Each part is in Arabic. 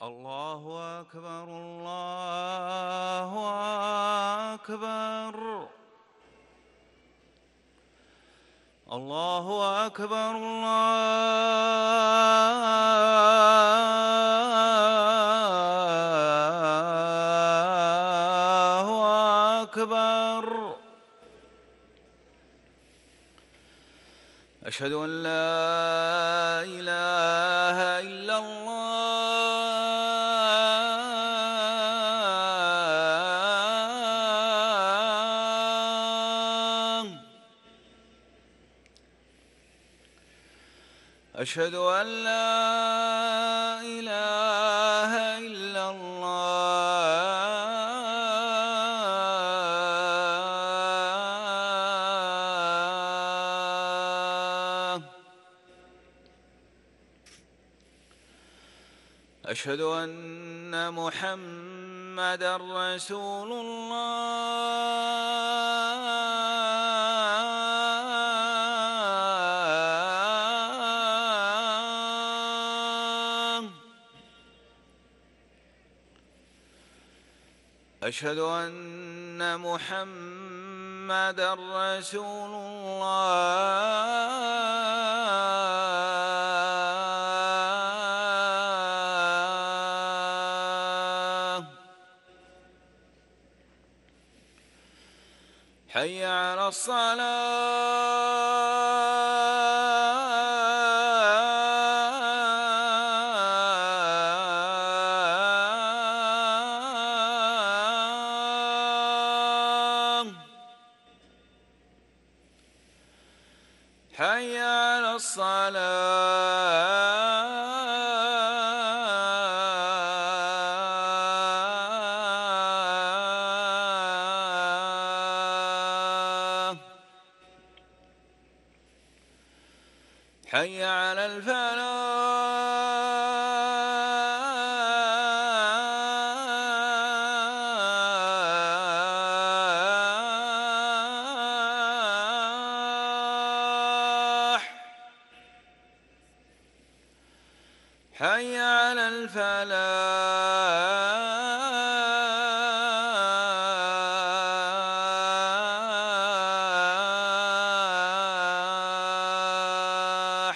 الله أكبر الله أكبر الله أكبر الله أكبر. أشهد أن لا إله إلا الله. أشهد أن لا إله إلا الله. أشهد أن محمدًا رسول الله. أشهد أن محمدًا رسول الله. حي على الصلاة. حي على الصلاة. حي على الفلاح. حي على الفلاح.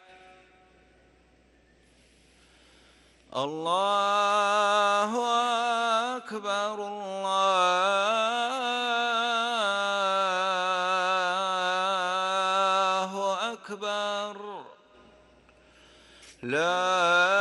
الله أكبر الله أكبر. لا